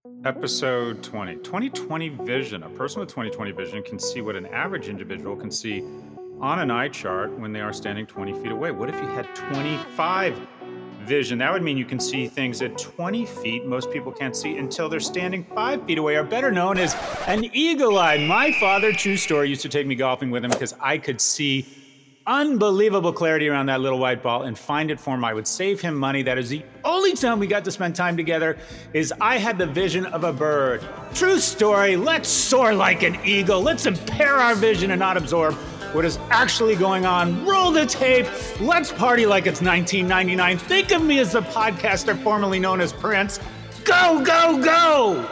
Episode 20, 2020 vision. A person with 2020 vision can see what an average individual can see on an eye chart when they are standing 20 feet away. What if you had 25 vision? That would mean you can see things at 20 feet most people can't see until they're standing 5 feet away, or better known as an eagle eye. My father, true story, used to take me golfing with him because I could see unbelievable clarity around that little white ball and find it for him. I would save him money. That is the only time we got to spend time together is I had the vision of a bird. True story. Let's soar like an eagle. Let's impair our vision and not absorb what is actually going on. Roll the tape. Let's party like it's 1999. Think of me as the podcaster formerly known as Prince. Go, go, go!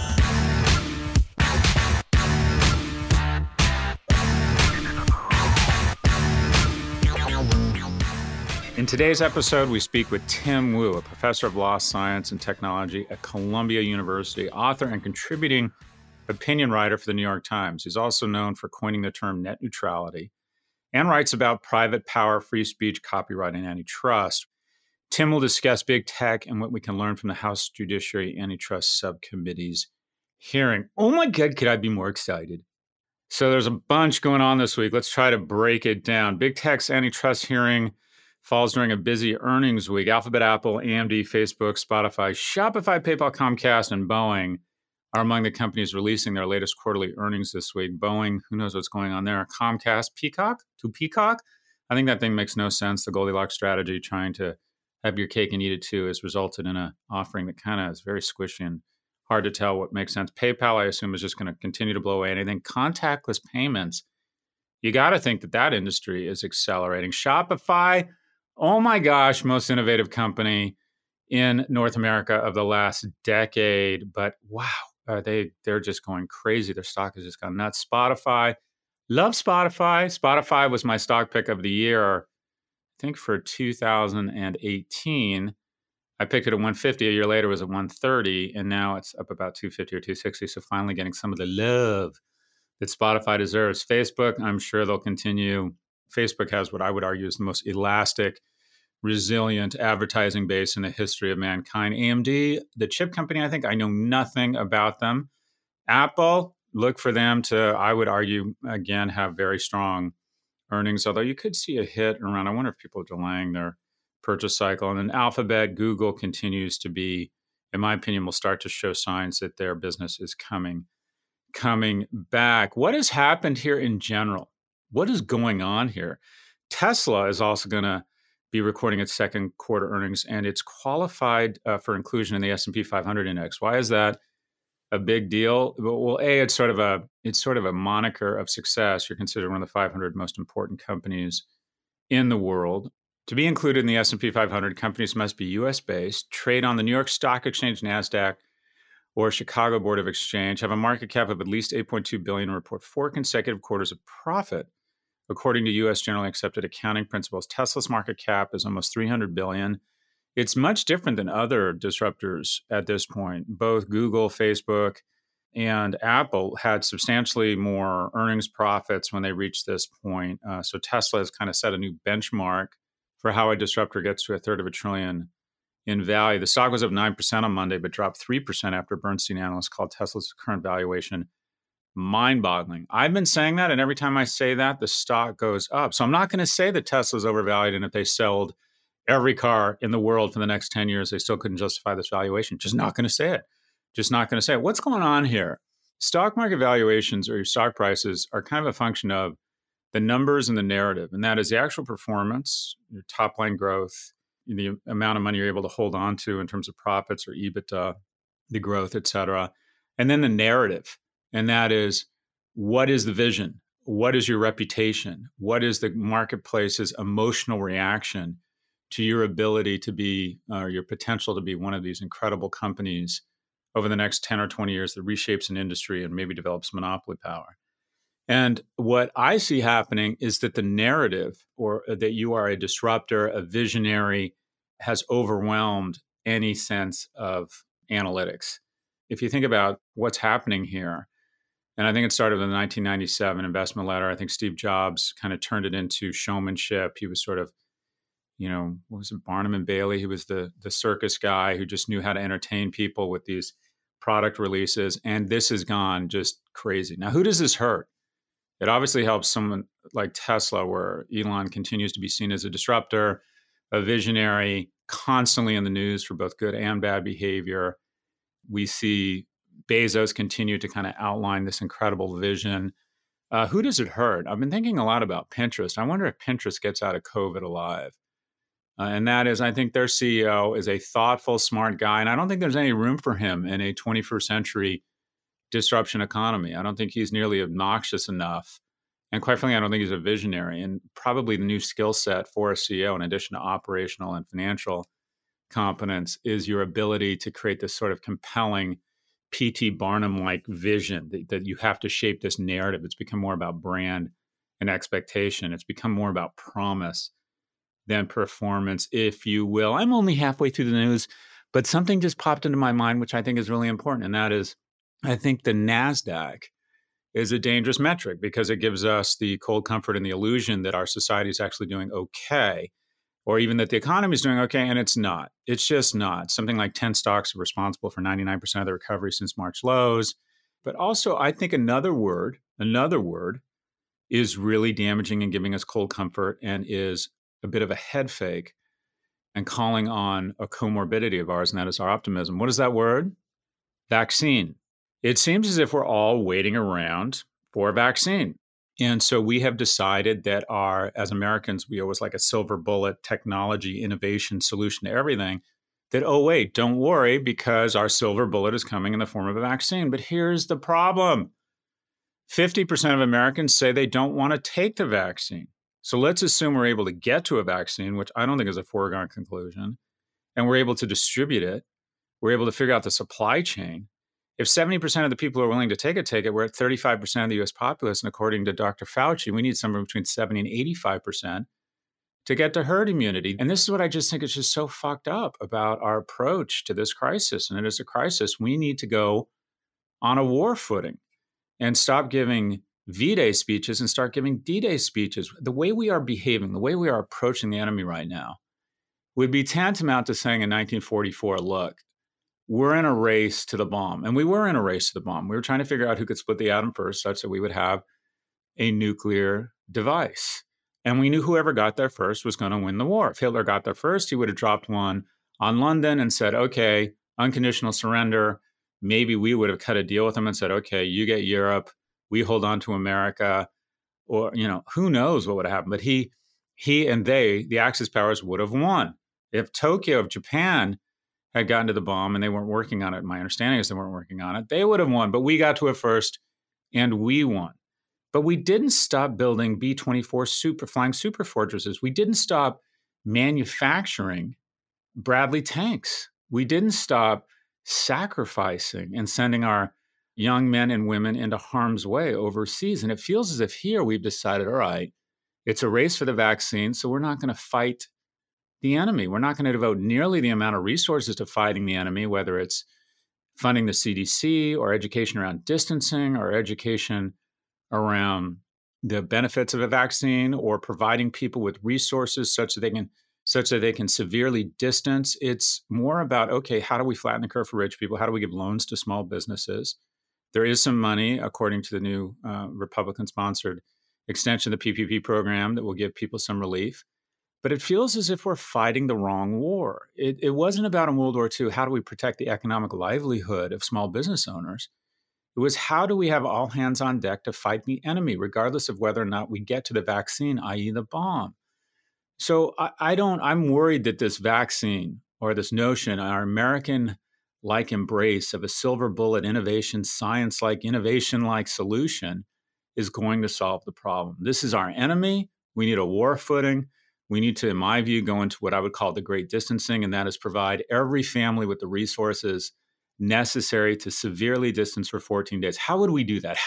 In today's episode, we speak with Tim Wu, a professor of law, science, and technology at Columbia University, author and contributing opinion writer for the New York Times. He's also known for coining the term net neutrality and writes about private power, free speech, copyright, and antitrust. Tim will discuss big tech and what we can learn from the House Judiciary Antitrust Subcommittee's hearing. Oh my God, could I be more excited? So there's a bunch going on this week. Let's try to break it down. Big tech's antitrust hearing falls during a busy earnings week. Alphabet, Apple, AMD, Facebook, Spotify, Shopify, PayPal, Comcast, and Boeing are among the companies releasing their latest quarterly earnings this week. Boeing, who knows what's going on there? Comcast, Peacock? I think that thing makes no sense. The Goldilocks strategy, trying to have your cake and eat it too, has resulted in an offering that kind of is very squishy and hard to tell what makes sense. PayPal, I assume, is just going to continue to blow away anything. Contactless payments, you got to think that industry is accelerating. Shopify, oh my gosh, most innovative company in North America of the last decade. But wow, they're just going crazy. Their stock has just gone nuts. Spotify, love Spotify. Spotify was my stock pick of the year, I think for 2018. I picked it at 150. A year later, it was at 130. And now it's up about 250 or 260. So finally getting some of the love that Spotify deserves. Facebook, I'm sure they'll continue. Facebook has what I would argue is the most elastic, resilient advertising base in the history of mankind. AMD, the chip company, I know nothing about them. Apple, look for them to, I would argue, again, have very strong earnings, although you could see a hit around, I wonder if people are delaying their purchase cycle. And then Alphabet, Google continues to be, in my opinion, will start to show signs that their business is coming back. What has happened here in general? What is going on here? Tesla is also going to be recording its second quarter earnings, and it's qualified for inclusion in the S&P 500 index. Why is that a big deal? Well, it's sort of a moniker of success. You're considered one of the 500 most important companies in the world. To be included in the S&P 500, companies must be U.S.-based, trade on the New York Stock Exchange, NASDAQ, or Chicago Board of Exchange, have a market cap of at least $8.2 billion, and report 4 consecutive quarters of profit, according to U.S. generally accepted accounting principles. Tesla's market cap is almost $300 billion. It's much different than other disruptors at this point. Both Google, Facebook, and Apple had substantially more earnings profits when they reached this point. So Tesla has kind of set a new benchmark for how a disruptor gets to $1/3 trillion in value. The stock was up 9% on Monday, but dropped 3% after Bernstein analysts called Tesla's current valuation mind-boggling. I've been saying that, and every time I say that, the stock goes up. So I'm not going to say that Tesla's overvalued, and if they sold every car in the world for the next 10 years, they still couldn't justify this valuation. Just not going to say it. Just not going to say it. What's going on here? Stock market valuations or your stock prices are kind of a function of the numbers and the narrative, and that is the actual performance, your top-line growth, the amount of money you're able to hold on to in terms of profits or EBITDA, the growth, et cetera, and then the narrative. And that is, what is the vision? What is your reputation? What is the marketplace's emotional reaction to your ability to be, or your potential to be one of these incredible companies over the next 10 or 20 years that reshapes an industry and maybe develops monopoly power? And what I see happening is that the narrative, or that you are a disruptor, a visionary, has overwhelmed any sense of analytics. If you think about what's happening here, and I think it started with the 1997 investment letter. I think Steve Jobs kind of turned it into showmanship. He was sort of, what was it, Barnum and Bailey? He was the circus guy who just knew how to entertain people with these product releases, and this has gone just crazy. Now, who does this hurt? It obviously helps someone like Tesla, where Elon continues to be seen as a disruptor, a visionary, constantly in the news for both good and bad behavior. We see Bezos continue to kind of outline this incredible vision. Who does it hurt? I've been thinking a lot about Pinterest. I wonder if Pinterest gets out of COVID alive. And that is, I think their CEO is a thoughtful, smart guy. And I don't think there's any room for him in a 21st century disruption economy. I don't think he's nearly obnoxious enough. And quite frankly, I don't think he's a visionary. And probably the new skill set for a CEO, in addition to operational and financial competence, is your ability to create this sort of compelling P.T. Barnum-like vision that you have to shape this narrative. It's become more about brand and expectation. It's become more about promise than performance, if you will. I'm only halfway through the news, but something just popped into my mind, which I think is really important. And that is, I think the NASDAQ is a dangerous metric because it gives us the cold comfort and the illusion that our society is actually doing okay, or even that the economy is doing okay, and it's not. It's just not. Something like 10 stocks are responsible for 99% of the recovery since March lows. But also, I think another word is really damaging and giving us cold comfort and is a bit of a head fake and calling on a comorbidity of ours, and that is our optimism. What is that word? Vaccine. It seems as if we're all waiting around for a vaccine. And so we have decided that as Americans, we always like a silver bullet technology innovation solution to everything. That, oh, wait, don't worry, because our silver bullet is coming in the form of a vaccine. But here's the problem. 50% of Americans say they don't want to take the vaccine. So let's assume we're able to get to a vaccine, which I don't think is a foregone conclusion, and we're able to distribute it. We're able to figure out the supply chain. If 70% of the people who are willing to take it, we're at 35% of the US populace. And according to Dr. Fauci, we need somewhere between 70 and 85% to get to herd immunity. And this is what I just think is just so fucked up about our approach to this crisis. And it is a crisis. We need to go on a war footing and stop giving V-Day speeches and start giving D-Day speeches. The way we are behaving, the way we are approaching the enemy right now would be tantamount to saying in 1944, look, we're in a race to the bomb. And we were in a race to the bomb. We were trying to figure out who could split the atom first such that we would have a nuclear device. And we knew whoever got there first was going to win the war. If Hitler got there first, he would have dropped one on London and said, okay, unconditional surrender. Maybe we would have cut a deal with him and said, okay, you get Europe, we hold on to America. Or, who knows what would have happened. But he and they, the Axis powers, would have won. If Tokyo, if Japan had gotten to the bomb and they weren't working on it, my understanding is they weren't working on it, they would have won. But we got to it first and we won. But we didn't stop building B-24 flying super fortresses. We didn't stop manufacturing Bradley tanks. We didn't stop sacrificing and sending our young men and women into harm's way overseas. And it feels as if here we've decided, all right, it's a race for the vaccine, so we're not going to fight the enemy. We're not going to devote nearly the amount of resources to fighting the enemy, whether it's funding the CDC or education around distancing or education around the benefits of a vaccine or providing people with resources such that they can severely distance. It's more about, okay, how do we flatten the curve for rich people? How do we give loans to small businesses? There is some money, according to the new Republican-sponsored extension of the PPP program, that will give people some relief. But it feels as if we're fighting the wrong war. It wasn't about in World War II, how do we protect the economic livelihood of small business owners? It was how do we have all hands on deck to fight the enemy, regardless of whether or not we get to the vaccine, i.e. the bomb. So I'm worried that this vaccine or this notion, our American-like embrace of a silver bullet innovation, science-like, innovation-like solution is going to solve the problem. This is our enemy. We need a war footing. We need to, in my view, go into what I would call the great distancing, and that is provide every family with the resources necessary to severely distance for 14 days. How would we do that?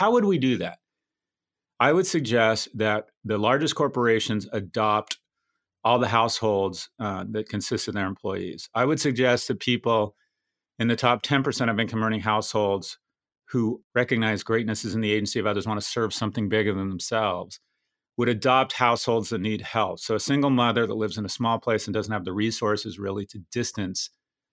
I would suggest that the largest corporations adopt all the households that consist of their employees. I would suggest that people in the top 10% of income earning households who recognize greatness is in the agency of others, want to serve something bigger than themselves, would adopt households that need help. So a single mother that lives in a small place and doesn't have the resources really to distance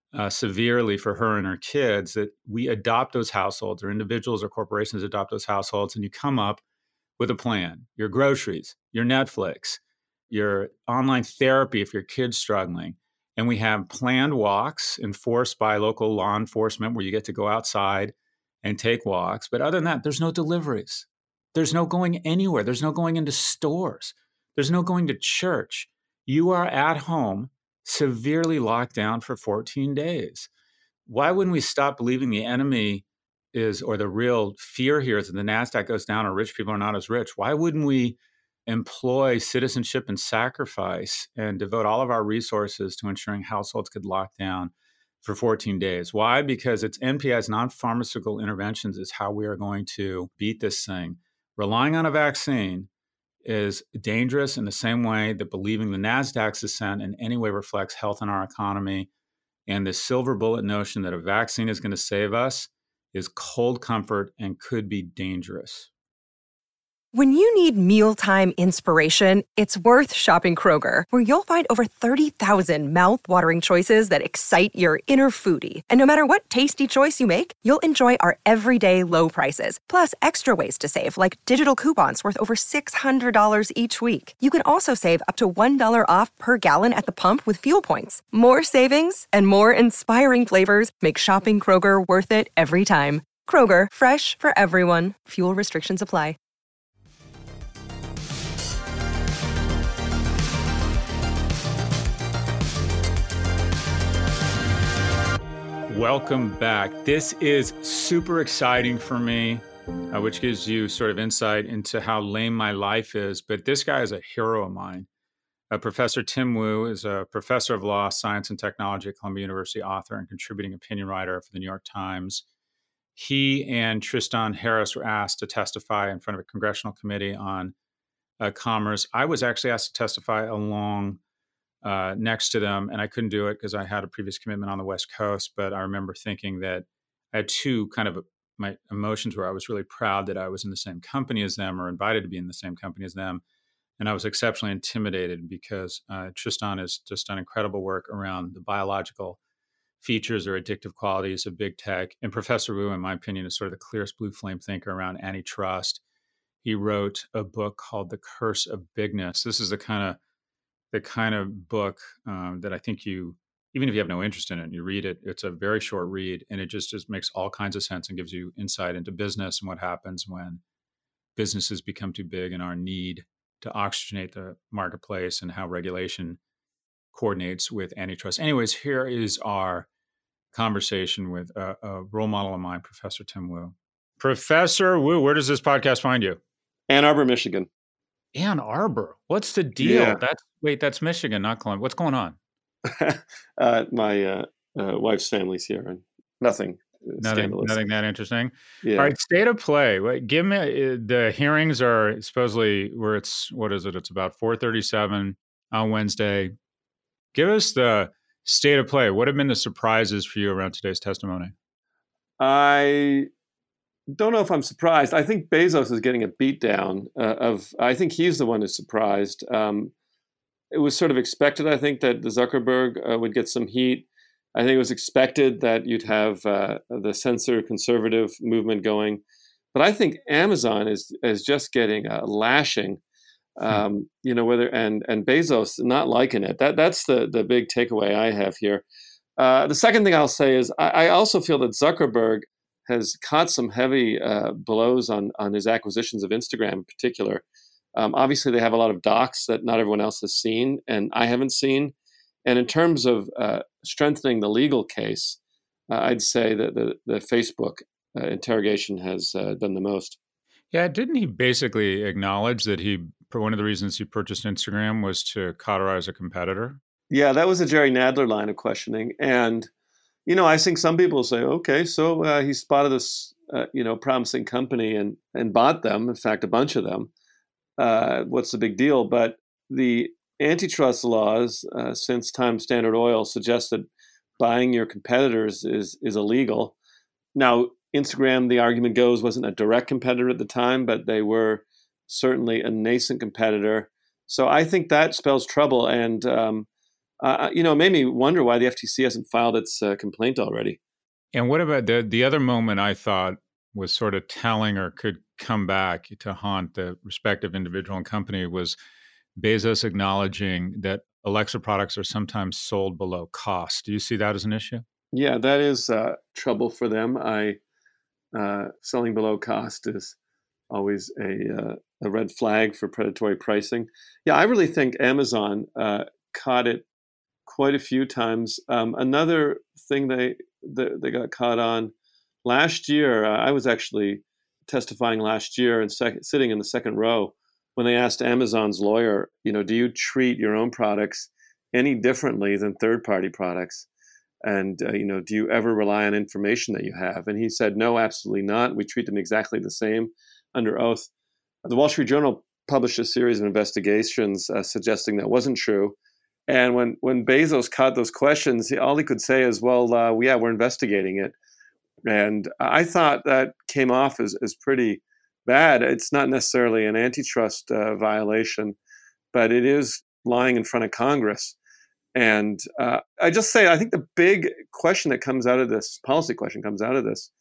severely for her and her kids, that we adopt those households, or individuals or corporations adopt those households, and you come up with a plan, your groceries, your Netflix, your online therapy if your kid's struggling. And we have planned walks enforced by local law enforcement where you get to go outside and take walks. But other than that, there's no deliveries. There's no going anywhere. There's no going into stores. There's no going to church. You are at home, severely locked down for 14 days. Why wouldn't we stop believing the enemy is, or the real fear here is that the NASDAQ goes down or rich people are not as rich? Why wouldn't we employ citizenship and sacrifice and devote all of our resources to ensuring households could lock down for 14 days? Why? Because it's NPI's non-pharmaceutical interventions is how we are going to beat this thing. Relying on a vaccine is dangerous in the same way that believing the NASDAQ's ascent in any way reflects health in our economy. And the silver bullet notion that a vaccine is going to save us is cold comfort and could be dangerous. When you need mealtime inspiration, it's worth shopping Kroger, where you'll find over 30,000 mouth-watering choices that excite your inner foodie. And no matter what tasty choice you make, you'll enjoy our everyday low prices, plus extra ways to save, like digital coupons worth over $600 each week. You can also save up to $1 off per gallon at the pump with fuel points. More savings and more inspiring flavors make shopping Kroger worth it every time. Kroger, fresh for everyone. Fuel restrictions apply. Welcome back. This is super exciting for me, which gives you sort of insight into how lame my life is. But this guy is a hero of mine. Professor Tim Wu is a professor of law, science, and technology at Columbia University, author and contributing opinion writer for the New York Times. He and Tristan Harris were asked to testify in front of a congressional committee on commerce. I was actually asked to testify along next to them, and I couldn't do it because I had a previous commitment on the West Coast. But I remember thinking that I had two kind of my emotions where I was really proud that I was in the same company as them, or invited to be in the same company as them. And I was exceptionally intimidated because Tristan has just done incredible work around the biological features or addictive qualities of big tech. And Professor Wu, in my opinion, is sort of the clearest blue flame thinker around antitrust. He wrote a book called The Curse of Bigness. This is the kind of book that I think you, even if you have no interest in it, and you read it, it's a very short read, and it just makes all kinds of sense and gives you insight into business and what happens when businesses become too big and our need to oxygenate the marketplace and how regulation coordinates with antitrust. Anyways, here is our conversation with a role model of mine, Professor Tim Wu. Professor Wu, where does this podcast find you? Ann Arbor, Michigan. Ann Arbor. What's the deal? Yeah. That's Michigan, not Columbia. What's going on? My wife's family's here, and nothing scandalous. Nothing that interesting. Yeah. All right, state of play. Give me the hearings are supposedly where it's, what is it? It's about 4:37 on Wednesday. Give us the state of play. What have been the surprises for you around today's testimony? I don't know if I'm surprised. I think Bezos is getting a beatdown I think he's the one who's surprised. It was sort of expected, I think, that Zuckerberg would get some heat. I think it was expected that you'd have the censor conservative movement going. But I think Amazon is just getting a lashing, and Bezos not liking it. That's the big takeaway I have here. The second thing I'll say is I also feel that Zuckerberg has caught some heavy blows on his acquisitions of Instagram in particular. Obviously, they have a lot of docs that not everyone else has seen, and I haven't seen. And in terms of strengthening the legal case, I'd say that the Facebook interrogation has done the most. Yeah, didn't he basically acknowledge that one of the reasons he purchased Instagram was to cauterize a competitor? Yeah, that was a Jerry Nadler line of questioning. And, I think some people say, okay, so he spotted this, promising company and bought them, in fact, a bunch of them. What's the big deal? But the antitrust laws since Time Standard Oil suggest that buying your competitors is illegal. Now, Instagram, the argument goes, wasn't a direct competitor at the time, but they were certainly a nascent competitor. So I think that spells trouble. And It made me wonder why the FTC hasn't filed its complaint already. And what about the other moment I thought was sort of telling or could come back to haunt the respective individual and company was Bezos acknowledging that Alexa products are sometimes sold below cost. Do you see that as an issue? Yeah, that is trouble for them. Selling below cost is always a red flag for predatory pricing. Yeah, I really think Amazon caught it quite a few times. Another thing they got caught on last year, I was actually testifying last year and sitting in the second row when they asked Amazon's lawyer, do you treat your own products any differently than third-party products? And, do you ever rely on information that you have? And he said, no, absolutely not. We treat them exactly the same under oath. The Wall Street Journal published a series of investigations suggesting that wasn't true. And when Bezos caught those questions, all he could say is, well, yeah, we're investigating it. And I thought that came off as pretty bad. It's not necessarily an antitrust violation, but it is lying in front of Congress. And I just say, I think the big question that comes out of this, policy question comes out of this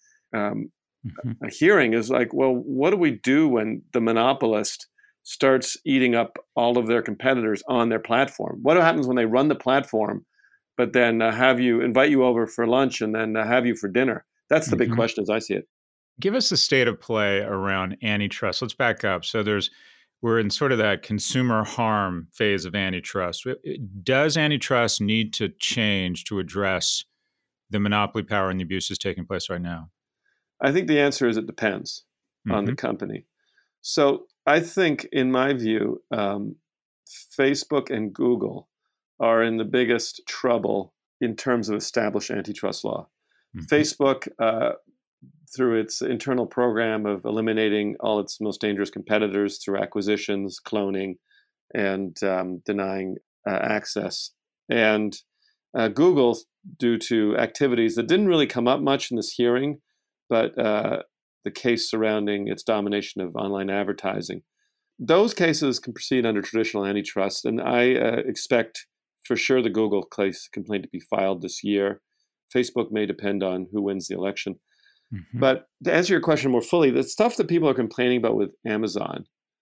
a hearing is like, well, what do we do when the monopolist starts eating up all of their competitors on their platform? What happens when they run the platform, but then invite you over for lunch and then have you for dinner? That's the big question as I see it. Give us the state of play around antitrust. Let's back up. So we're in sort of that consumer harm phase of antitrust. Does antitrust need to change to address the monopoly power and the abuses taking place right now? I think the answer is it depends on the company. So I think, in my view, Facebook and Google are in the biggest trouble in terms of established antitrust law. Facebook, through its internal program of eliminating all its most dangerous competitors through acquisitions, cloning, and denying access. And Google, due to activities that didn't really come up much in this hearing, but the case surrounding its domination of online advertising. Those cases can proceed under traditional antitrust, and I expect for sure the Google case complaint to be filed this year. Facebook may depend on who wins the election. But to answer your question more fully, the stuff that people are complaining about with Amazon,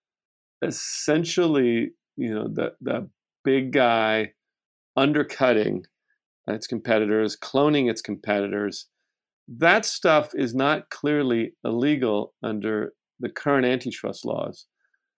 essentially, the big guy undercutting its competitors, cloning its competitors, that stuff is not clearly illegal under the current antitrust laws.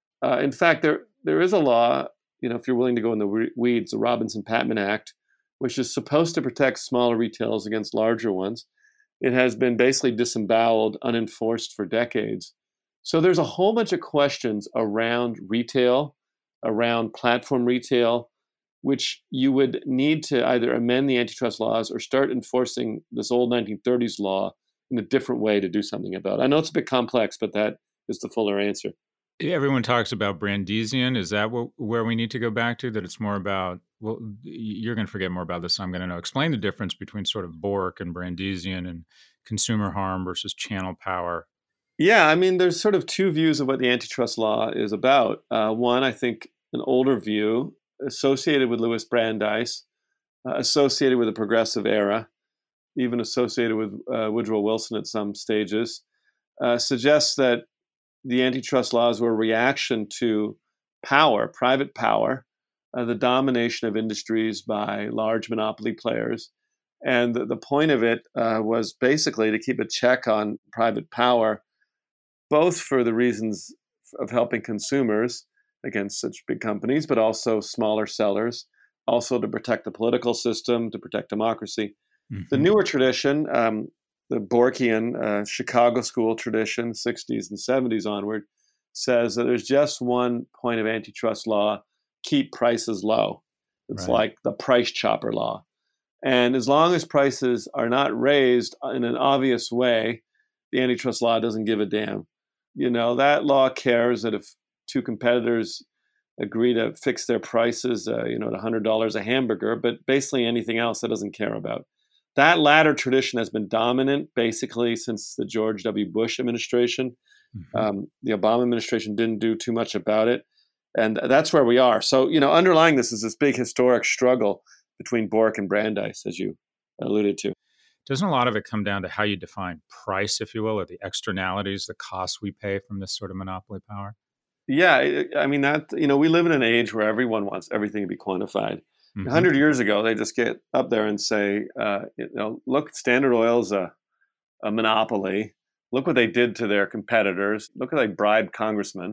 In fact, there is a law, if you're willing to go in the weeds, the Robinson-Patman Act, which is supposed to protect smaller retailers against larger ones. It has been basically disemboweled, unenforced for decades. So there's a whole bunch of questions around retail, around platform retail, which you would need to either amend the antitrust laws or start enforcing this old 1930s law in a different way to do something about it. I know it's a bit complex, but that is the fuller answer. Everyone talks about Brandeisian. Is that where we need to go back to? That it's more about, well, you're going to forget more about this. I'm going to know. Explain the difference between sort of Bork and Brandeisian and consumer harm versus channel power. Yeah, I mean, there's sort of two views of what the antitrust law is about. One, I think, an older view associated with Louis Brandeis, associated with the progressive era, even associated with Woodrow Wilson at some stages, suggests that the antitrust laws were a reaction to power, private power, the domination of industries by large monopoly players. And the point of it was basically to keep a check on private power, both for the reasons of helping consumers against such big companies, but also smaller sellers, also to protect the political system, to protect democracy. The newer tradition, the Borkian Chicago school tradition, 60s and 70s onward, says that there's just one point of antitrust law: keep prices low. It's like the price chopper law. And as long as prices are not raised in an obvious way, the antitrust law doesn't give a damn. That law cares that if two competitors agree to fix their prices, at $100 a hamburger, but basically anything else that doesn't care about. That latter tradition has been dominant basically since the George W. Bush administration. The Obama administration didn't do too much about it. And that's where we are. So, underlying this is this big historic struggle between Bork and Brandeis, as you alluded to. Doesn't a lot of it come down to how you define price, if you will, or the externalities, the costs we pay from this sort of monopoly power? Yeah, I mean we live in an age where everyone wants everything to be quantified. Mm-hmm. 100 years ago, they just get up there and say, look, Standard Oil's a monopoly. Look what they did to their competitors. Look how they bribed congressmen.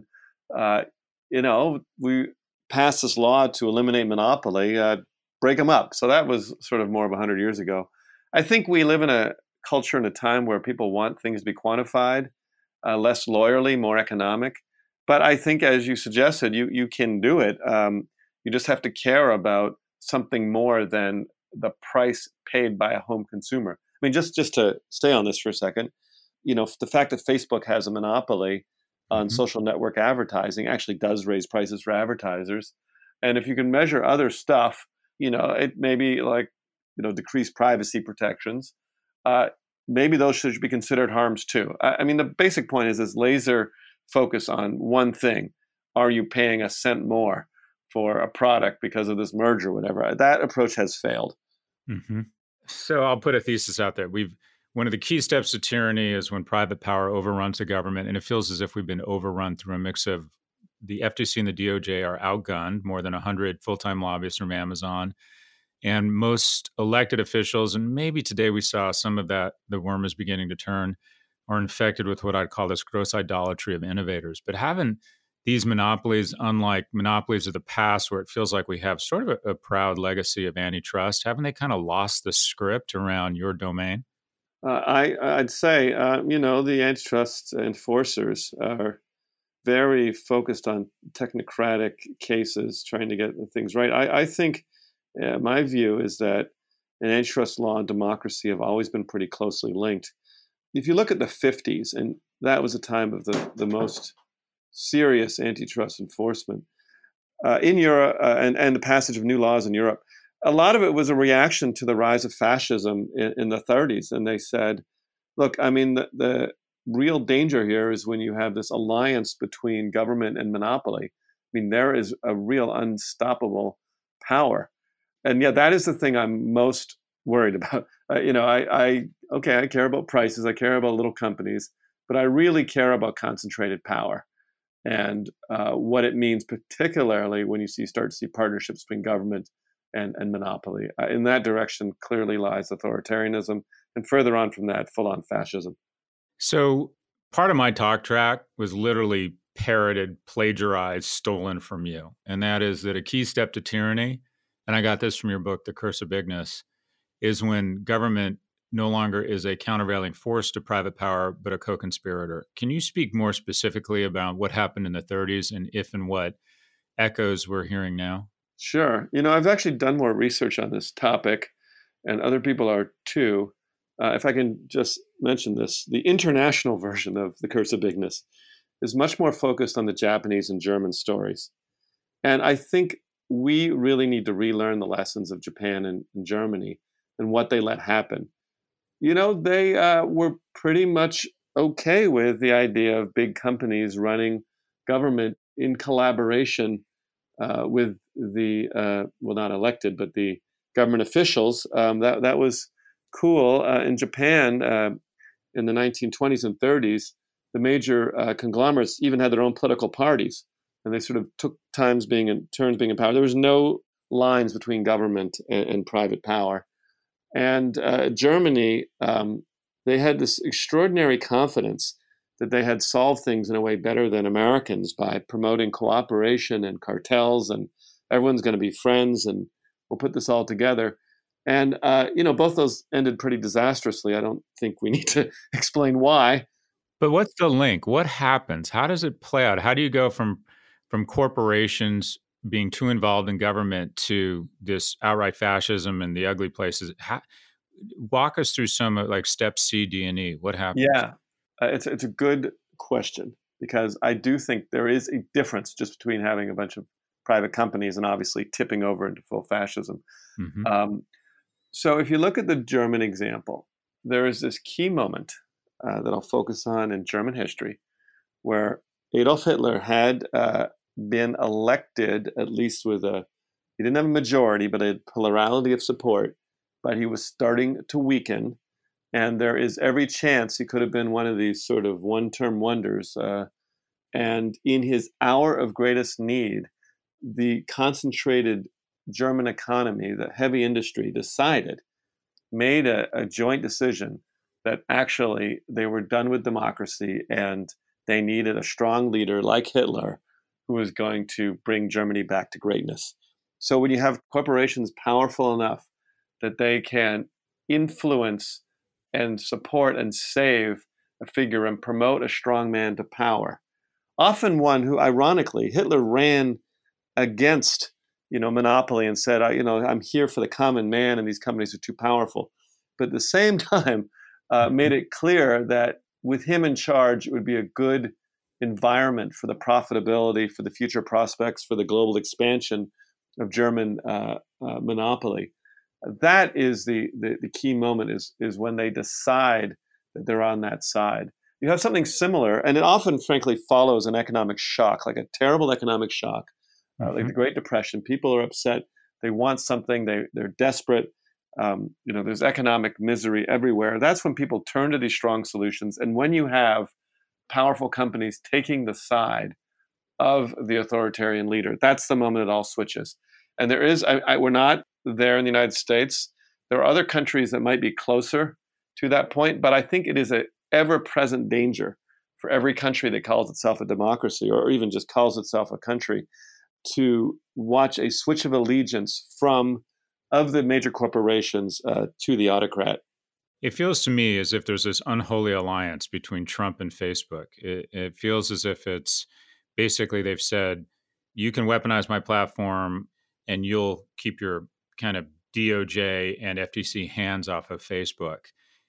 We passed this law to eliminate monopoly, break them up. So that was sort of more of 100 years ago. I think we live in a culture and a time where people want things to be quantified, less lawyerly, more economic. But I think, as you suggested, you can do it. You just have to care about something more than the price paid by a home consumer. I mean, just to stay on this for a second, the fact that Facebook has a monopoly on social network advertising actually does raise prices for advertisers. And if you can measure other stuff, it may be like, decreased privacy protections. Maybe those should be considered harms too. I mean, the basic point is laser focus on one thing. Are you paying a cent more for a product because of this merger or whatever? That approach has failed. Mm-hmm. So I'll put a thesis out there. One of the key steps to tyranny is when private power overruns the government, and it feels as if we've been overrun through a mix of the FTC and the DOJ are outgunned, more than 100 full-time lobbyists from Amazon, and most elected officials, and maybe today we saw some of that, the worm is beginning to turn, are infected with what I'd call this gross idolatry of innovators. But having these monopolies, unlike monopolies of the past, where it feels like we have sort of a proud legacy of antitrust, haven't they kind of lost the script around your domain? I'd say, the antitrust enforcers are very focused on technocratic cases, trying to get things right. I think my view is that an antitrust law and democracy have always been pretty closely linked. If you look at the 50s, and that was a time of the most serious antitrust enforcement in Europe, and the passage of new laws in Europe, a lot of it was a reaction to the rise of fascism in the 30s. And they said, look, I mean, the real danger here is when you have this alliance between government and monopoly. I mean, there is a real unstoppable power. And yeah, that is the thing I'm most worried about. I care about prices. I care about little companies, but I really care about concentrated power and what it means, particularly when you start to see partnerships between government and monopoly. In that direction clearly lies authoritarianism, and further on from that, full-on fascism. So part of my talk track was literally parroted, plagiarized, stolen from you. And that is that a key step to tyranny, and I got this from your book, The Curse of Bigness, is when government no longer is a countervailing force to private power, but a co-conspirator. Can you speak more specifically about what happened in the 30s and if and what echoes we're hearing now? Sure. I've actually done more research on this topic, and other people are too. If I can just mention this, the international version of The Curse of Bigness is much more focused on the Japanese and German stories. And I think we really need to relearn the lessons of Japan and Germany and what they let happen. They were pretty much okay with the idea of big companies running government in collaboration with the, not elected, but the government officials. That was cool. In Japan, in the 1920s and 30s, the major conglomerates even had their own political parties, and they sort of took turns being in power. There was no lines between government and private power. And Germany, they had this extraordinary confidence that they had solved things in a way better than Americans by promoting cooperation and cartels, and everyone's going to be friends, and we'll put this all together. And, both those ended pretty disastrously. I don't think we need to explain why. But what's the link? What happens? How does it play out? How do you go from corporations being too involved in government to this outright fascism and the ugly places? Walk us through some like step C, D, and E. What happens? Yeah, it's a good question, because I do think there is a difference just between having a bunch of private companies and obviously tipping over into full fascism. Mm-hmm. So if you look at the German example, there is this key moment that I'll focus on in German history, where Adolf Hitler had been elected, at least with a He didn't have a majority, but a plurality of support. But he was starting to weaken, and there is every chance he could have been one of these sort of one-term wonders. And in his hour of greatest need, the concentrated German economy, the heavy industry, made a joint decision that actually they were done with democracy and they needed a strong leader like Hitler who was going to bring Germany back to greatness. So when you have corporations powerful enough that they can influence and support and save a figure and promote a strong man to power, often one who, ironically, Hitler ran against, monopoly and said, I'm here for the common man, and these companies are too powerful. But at the same time, made it clear that with him in charge, it would be a good environment for the profitability, for the future prospects, for the global expansion of German monopoly. That is the key moment is when they decide that they're on that side. You have something similar, and it often, frankly, follows an economic shock, like a terrible economic shock, like the Great Depression. People are upset. They want something. They're desperate. There's economic misery everywhere. That's when people turn to these strong solutions. And when you have powerful companies taking the side of the authoritarian leader, that's the moment it all switches. And there is, we're not there in the United States. There are other countries that might be closer to that point, but I think it is an ever-present danger for every country that calls itself a democracy or even just calls itself a country to watch a switch of allegiance of the major corporations to the autocrat. It feels to me as if there's this unholy alliance between Trump and Facebook. It feels as if it's basically they've said, you can weaponize my platform and you'll keep your kind of DOJ and FTC hands off of Facebook.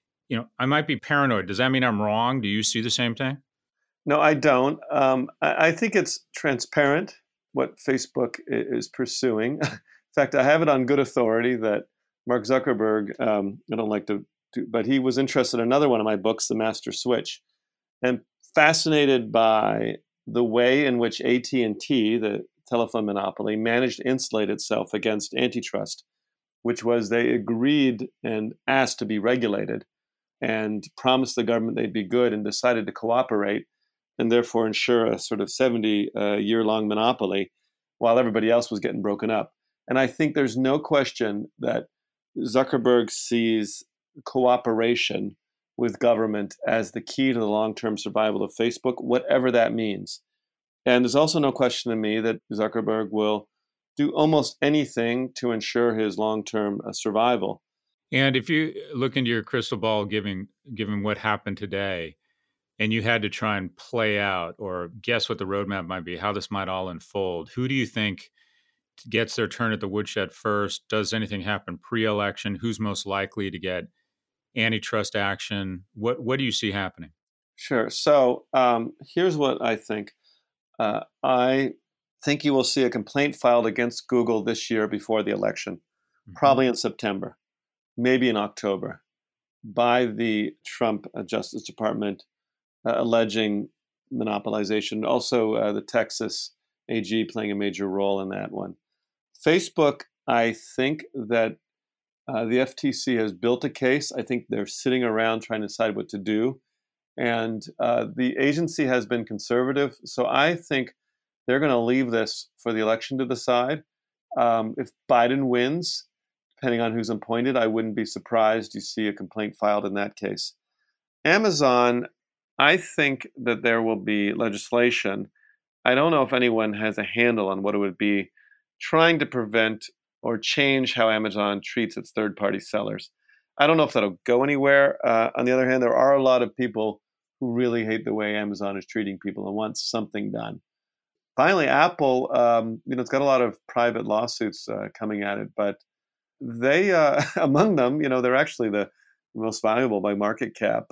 I might be paranoid. Does that mean I'm wrong? Do you see the same thing? No, I don't. I think it's transparent what Facebook is pursuing. In fact, I have it on good authority that Mark Zuckerberg, I don't like to do, but he was interested in another one of my books, The Master Switch, and fascinated by the way in which AT&T, the telephone monopoly, managed to insulate itself against antitrust, which was they agreed and asked to be regulated and promised the government they'd be good and decided to cooperate and therefore ensure a sort of 70-year-long monopoly while everybody else was getting broken up. And I think there's no question that Zuckerberg sees cooperation with government as the key to the long-term survival of Facebook, whatever that means. And there's also no question to me that Zuckerberg will do almost anything to ensure his long-term survival. And if you look into your crystal ball, given what happened today, and you had to try and play out or guess what the roadmap might be, how this might all unfold, who do you think gets their turn at the woodshed first? Does anything happen pre-election? Who's most likely to get antitrust action? What do you see happening? Sure. So here's what I think. I think you will see a complaint filed against Google this year before the election, probably in September, maybe in October, by the Trump Justice Department, alleging monopolization. Also, the Texas AG playing a major role in that one. Facebook, I think that the FTC has built a case. I think they're sitting around trying to decide what to do. And the agency has been conservative. So I think they're going to leave this for the election to decide. If Biden wins, depending on who's appointed, I wouldn't be surprised you see a complaint filed in that case. Amazon, I think that there will be legislation. I don't know if anyone has a handle on what it would be trying to prevent or change how Amazon treats its third-party sellers. I don't know if that'll go anywhere. On the other hand, there are a lot of people who really hate the way Amazon is treating people and want something done. Finally, Apple, it's got a lot of private lawsuits coming at it, but they, among them, they're actually the most valuable by market cap.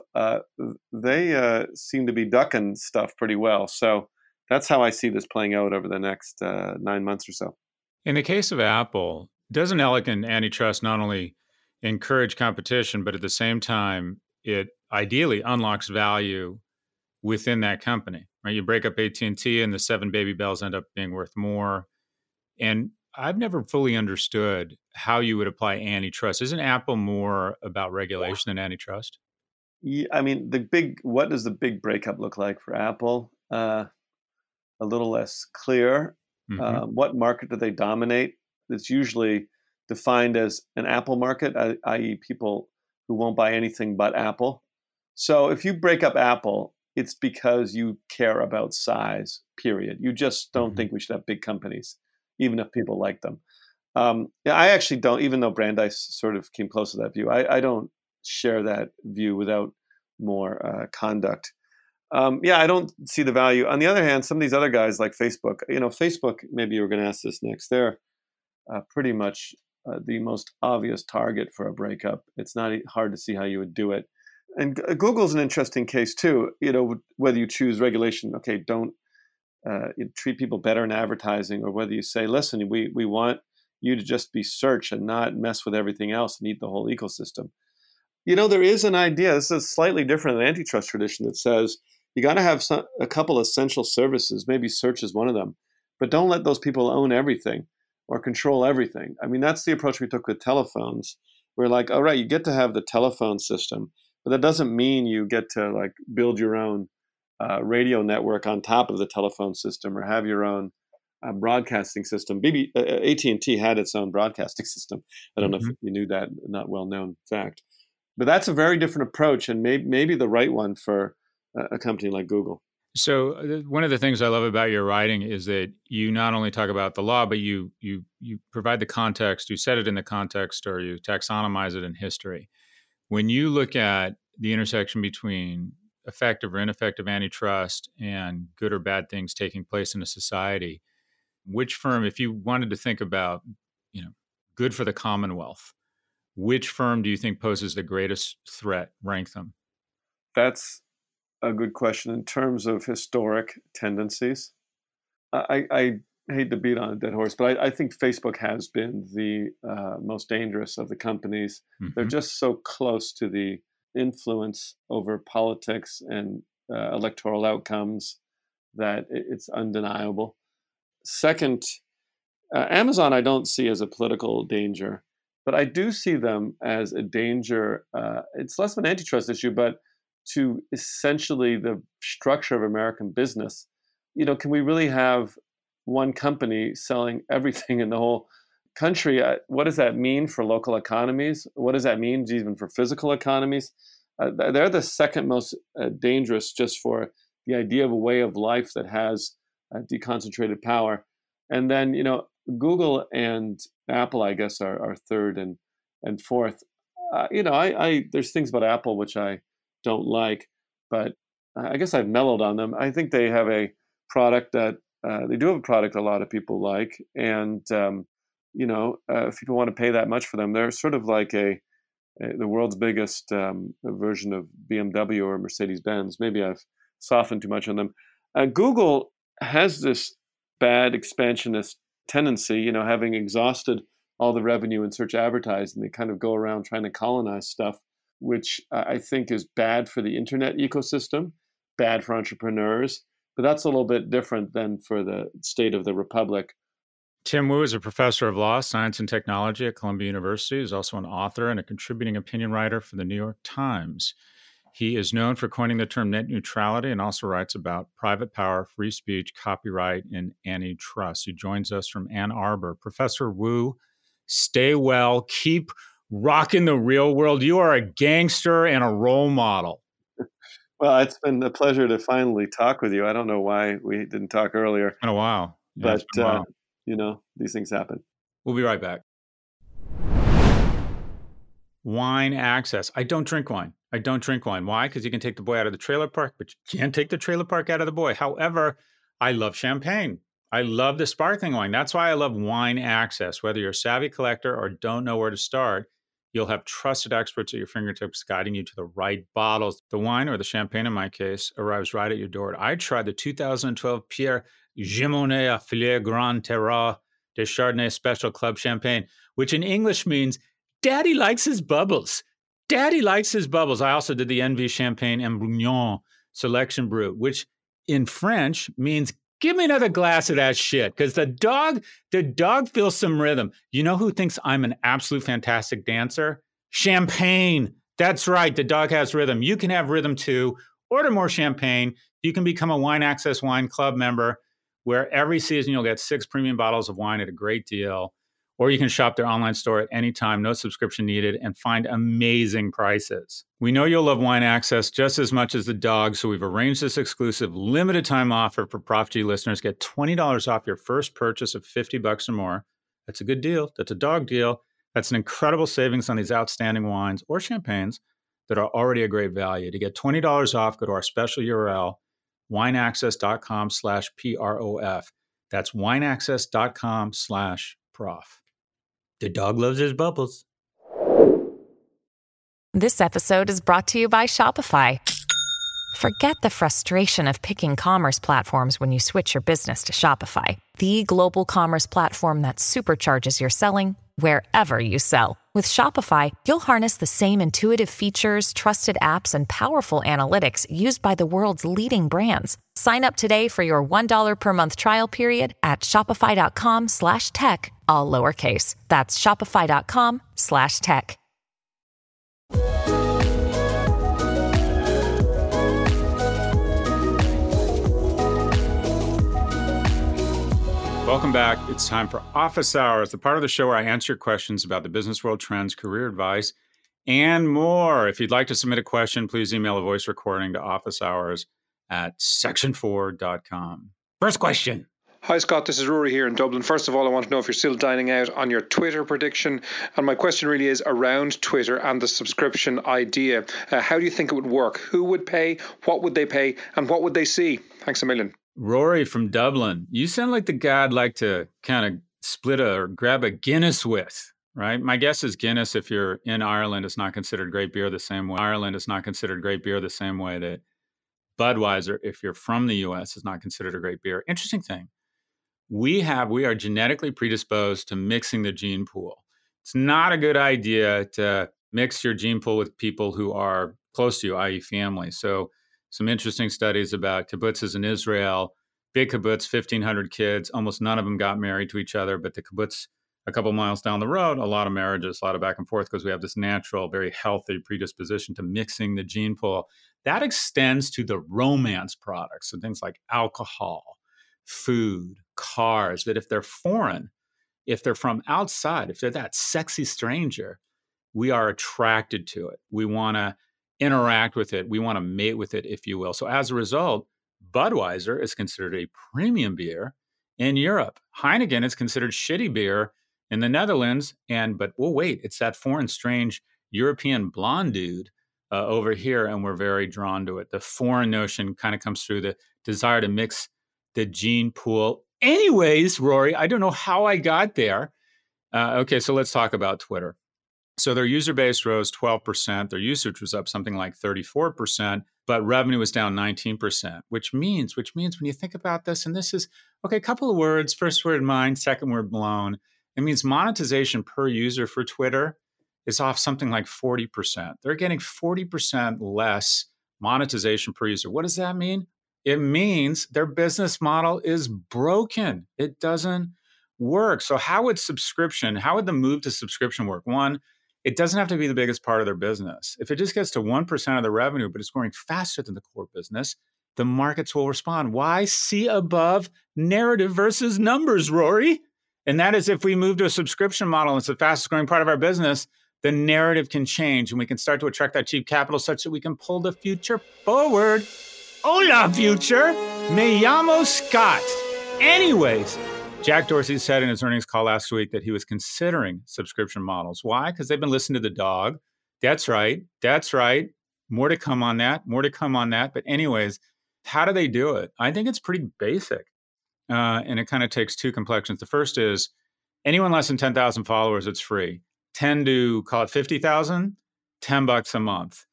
They seem to be ducking stuff pretty well. So that's how I see this playing out over the next 9 months or so. In the case of Apple, doesn't elegant antitrust not only encourage competition, but at the same time, it ideally unlocks value within that company, right? You break up AT&T and the 7 baby bells end up being worth more. And I've never fully understood how you would apply antitrust. Isn't Apple more about regulation than antitrust? Yeah, I mean, what does the big breakup look like for Apple? A little less clear. Hmm. What market do they dominate? It's usually defined as an Apple market, i.e., people who won't buy anything but Apple. So if you break up Apple, it's because you care about size, period. You just don't Hmm. think we should have big companies, even if people like them. Yeah, I actually don't, even though Brandeis sort of came close to that view, I don't share that view without more conduct. Yeah, I don't see the value. On the other hand, some of these other guys like Facebook, Facebook, maybe you were going to ask this next, they're pretty much the most obvious target for a breakup. It's not hard to see how you would do it. And Google's an interesting case too. Whether you choose regulation, okay, don't treat people better in advertising, or whether you say, listen, we want you to just be search and not mess with everything else and eat the whole ecosystem. There is an idea. This is slightly different than antitrust tradition that says you got to have a couple essential services. Maybe search is one of them, but don't let those people own everything or control everything. I mean, that's the approach we took with telephones. We're like, all right, you get to have the telephone system, but that doesn't mean you get to like build your own radio network on top of the telephone system or have your own broadcasting system. AT&T had its own broadcasting system. I don't know if Hmm. you knew that, not well known fact. But that's a very different approach, and maybe the right one for a company like Google. So one of the things I love about your writing is that you not only talk about the law, but you provide the context, you set it in the context, or you taxonomize it in history. When you look at the intersection between effective or ineffective antitrust and good or bad things taking place in a society, which firm, if you wanted to think about, you know, good for the Commonwealth, which firm do you think poses the greatest threat? Rank them. That's a good question in terms of historic tendencies. I hate to beat on a dead horse, but I think Facebook has been the most dangerous of the companies. They're Hmm. just so close to the influence over politics and electoral outcomes that it's undeniable. Second, Amazon, I don't see as a political danger, but I do see them as a danger. It's less of an antitrust issue, but to essentially the structure of American business. Can we really have one company selling everything in the whole country? What does that mean for local economies? What does that mean even for physical economies? They're the second most dangerous just for the idea of a way of life that has deconcentrated power. And then, Google and Apple, I guess, are third and fourth. I there's things about Apple which I don't like, but I guess I've mellowed on them. I think they have a product that they do have a product a lot of people like, and if people want to pay that much for them, they're sort of like the world's biggest version of BMW or Mercedes Benz. Maybe I've softened too much on them. Google has this bad expansionist tendency, having exhausted all the revenue in search advertising, they kind of go around trying to colonize stuff, which I think is bad for the internet ecosystem, bad for entrepreneurs. But that's a little bit different than for the state of the republic. Tim Wu is a professor of law, science, and technology at Columbia University. He's also an author and a contributing opinion writer for the New York Times. He is known for coining the term net neutrality and also writes about private power, free speech, copyright, and antitrust. He joins us from Ann Arbor. Professor Wu, stay well, keep rocking the real world. You are a gangster and a role model. Well, it's been a pleasure to finally talk with you. I don't know why we didn't talk earlier, It's been a while. Yeah, it's but been a while. these things happen. We'll be right back. Wine access. I don't drink wine. I don't drink wine. Why? Because you can take the boy out of the trailer park, but you can't take the trailer park out of the boy. However, I love champagne. I love the sparkling wine. That's why I love wine access. Whether you're a savvy collector or don't know where to start, you'll have trusted experts at your fingertips guiding you to the right bottles. The wine, or the champagne in my case, arrives right at your door. I tried the 2012 Pierre Gimonet Affilié Grand Terroir de Chardonnay Special Club Champagne, which in English means Daddy likes his bubbles. Daddy likes his bubbles. I also did the Envie Champagne Embrugnon Selection Brew, which in French means Give me another glass of that shit, because the dog feels some rhythm. You know who thinks I'm an absolute fantastic dancer? Champagne. That's right. The dog has rhythm. You can have rhythm too. Order more champagne. You can become a Wine Access Wine Club member, where every season you'll get 6 premium bottles of wine at a great deal. Or you can shop their online store at any time, no subscription needed, and find amazing prices. We know you'll love Wine Access just as much as the dog, so we've arranged this exclusive limited time offer for Prof G listeners. Get $20 off your first purchase of $50 or more. That's a good deal. That's a dog deal. That's an incredible savings on these outstanding wines or champagnes that are already a great value. To get $20 off, go to our special URL, wineaccess.com/PROF. That's wineaccess.com/prof. The dog loves his bubbles. This episode is brought to you by Shopify. Forget the frustration of picking commerce platforms when you switch your business to Shopify, the global commerce platform that supercharges your selling wherever you sell. With Shopify, you'll harness the same intuitive features, trusted apps, and powerful analytics used by the world's leading brands. Sign up today for your $1 per month trial period at shopify.com/tech, all lowercase. That's shopify.com/tech. Welcome back. It's time for Office Hours, the part of the show where I answer your questions about the business world trends, career advice, and more. If you'd like to submit a question, please email a voice recording to officehours@section4.com. First question. Hi, Scott. This is Rory here in Dublin. First of all, I want to know if you're still dining out on your Twitter prediction. And my question really is around Twitter and the subscription idea. How do you think it would work? Who would pay? What would they pay? And what would they see? Thanks a million. Rory from Dublin. You sound like the guy I'd like to kind of split or grab a Guinness with, right? My guess is Guinness, if you're in Ireland, is not considered great beer the same way. Ireland is not considered great beer the same way that Budweiser, if you're from the US, is not considered a great beer. Interesting thing. We are genetically predisposed to mixing the gene pool. It's not a good idea to mix your gene pool with people who are close to you, i.e. family. So some interesting studies about kibbutzes in Israel, big kibbutz, 1,500 kids. Almost none of them got married to each other, but the kibbutz a couple miles down the road, a lot of marriages, a lot of back and forth, because we have this natural, very healthy predisposition to mixing the gene pool. That extends to the romance products, so things like alcohol, food, cars, that if they're foreign, if they're from outside, if they're that sexy stranger, we are attracted to it. We want to interact with it. We want to mate with it, if you will. So as a result, Budweiser is considered a premium beer in Europe. Heineken is considered shitty beer in the Netherlands. But wait, it's that foreign, strange European blonde dude over here, and we're very drawn to it. The foreign notion kind of comes through the desire to mix the gene pool. Anyways, Rory, I don't know how I got there. Okay, so let's talk about Twitter. So their user base rose 12%. Their usage was up something like 34%, but revenue was down 19%, which means when you think about this, and this is, okay, a couple of words, first word mind, second word blown. It means monetization per user for Twitter is off something like 40%. They're getting 40% less monetization per user. What does that mean? It means their business model is broken. It doesn't work. So how would the move to subscription work? One, it doesn't have to be the biggest part of their business. If it just gets to 1% of the revenue, but it's growing faster than the core business, the markets will respond. Why? See above, narrative versus numbers, Rory. And that is, if we move to a subscription model and it's the fastest growing part of our business, the narrative can change and we can start to attract that cheap capital such that we can pull the future forward. Hola, future. Me llamo Scott. Anyways, Jack Dorsey said in his earnings call last week that he was considering subscription models. Why? Because they've been listening to the dog. That's right. More to come on that. But anyways, how do they do it? I think it's pretty basic. And it kind of takes two complexions. The first is anyone less than 10,000 followers, it's free. 10 to call it 50,000, $10 a month.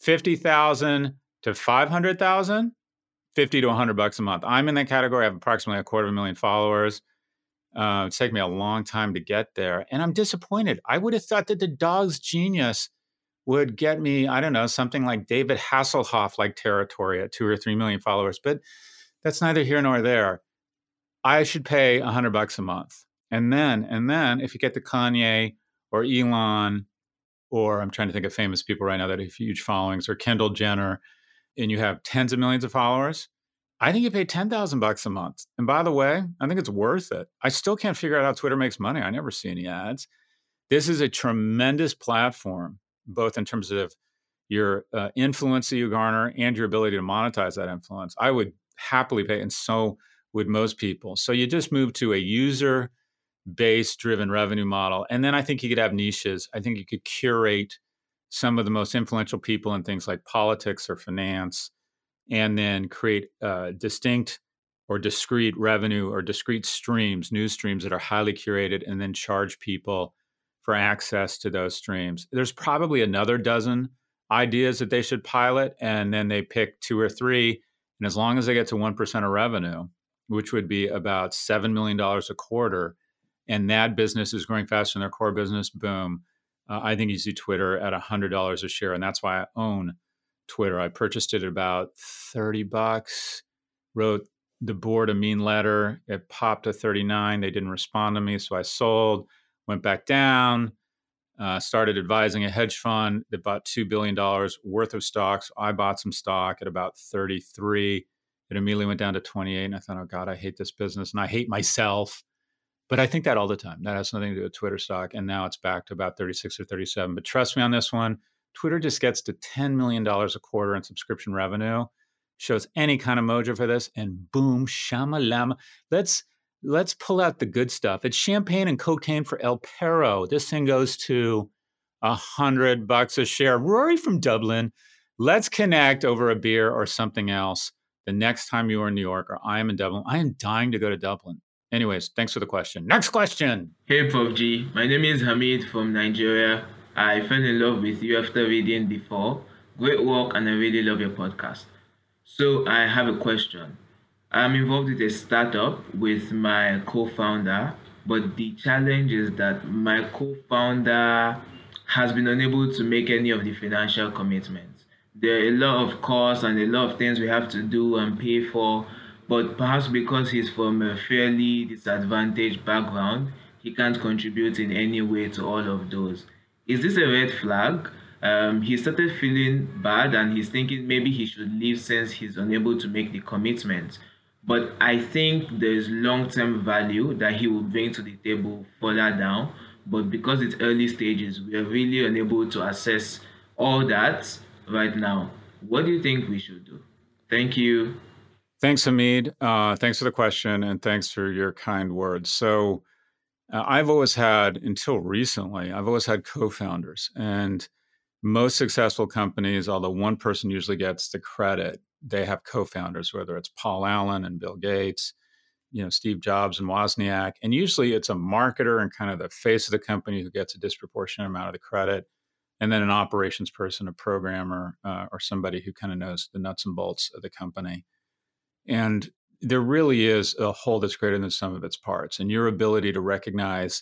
50,000 to 500,000, $50 to $100 a month. I'm in that category. I have approximately 250,000 followers. It's taken me a long time to get there. And I'm disappointed. I would have thought that the dog's genius would get me, I don't know, something like David Hasselhoff-like territory at 2 or 3 million followers. But that's neither here nor there. I should pay $100 a month. And then if you get to Kanye or Elon, or I'm trying to think of famous people right now that have huge followings, or Kendall Jenner, and you have tens of millions of followers, I think you pay $10,000 a month. And by the way, I think it's worth it. I still can't figure out how Twitter makes money. I never see any ads. This is a tremendous platform, both in terms of your influence that you garner and your ability to monetize that influence. I would happily pay, and so would most people. So you just move to a user-based driven revenue model. And then I think you could have niches. I think you could curate some of the most influential people in things like politics or finance, and then create distinct or discrete revenue or discrete streams, news streams that are highly curated, and then charge people for access to those streams. There's probably another dozen ideas that they should pilot, and then they pick 2 or 3. And as long as they get to 1% of revenue, which would be about $7 million a quarter, and that business is growing faster than their core business, boom. I think you see Twitter at $100 a share, and that's why I own Twitter. I purchased it at about $30, wrote the board a mean letter. It popped to 39. They didn't respond to me, so I sold, went back down, started advising a hedge fund that bought $2 billion worth of stocks. I bought some stock at about 33. It immediately went down to 28, and I thought, oh God, I hate this business, and I hate myself. But I think that all the time. That has nothing to do with Twitter stock, and now it's back to about 36 or 37. But trust me on this one, Twitter just gets to $10 million a quarter in subscription revenue, shows any kind of mojo for this, and boom, shamalama. Let's pull out the good stuff. It's champagne and cocaine for El Perro. This thing goes to $100 a share. Rory from Dublin, let's connect over a beer or something else the next time you are in New York or I am in Dublin. I am dying to go to Dublin. Anyways, thanks for the question. Next question. Hey, Prof G. My name is Hamid from Nigeria. I fell in love with you after reading Before. Great work, and I really love your podcast. So I have a question. I'm involved with a startup with my co-founder, but the challenge is that my co-founder has been unable to make any of the financial commitments. There are a lot of costs and a lot of things we have to do and pay for, but perhaps because he's from a fairly disadvantaged background, he can't contribute in any way to all of those. Is this a red flag? He started feeling bad and he's thinking maybe he should leave since he's unable to make the commitment. But I think there's long-term value that he will bring to the table further down. But because it's early stages, we are really unable to assess all that right now. What do you think we should do? Thank you. Thanks, Hamid. Thanks for the question, and thanks for your kind words. So I've always had, until recently, I've always had co-founders. And most successful companies, although one person usually gets the credit, they have co-founders, whether it's Paul Allen and Bill Gates, Steve Jobs and Wozniak. And usually it's a marketer and kind of the face of the company who gets a disproportionate amount of the credit. And then an operations person, a programmer, or somebody who kind of knows the nuts and bolts of the company. And there really is a whole that's greater than the sum of its parts. And your ability to recognize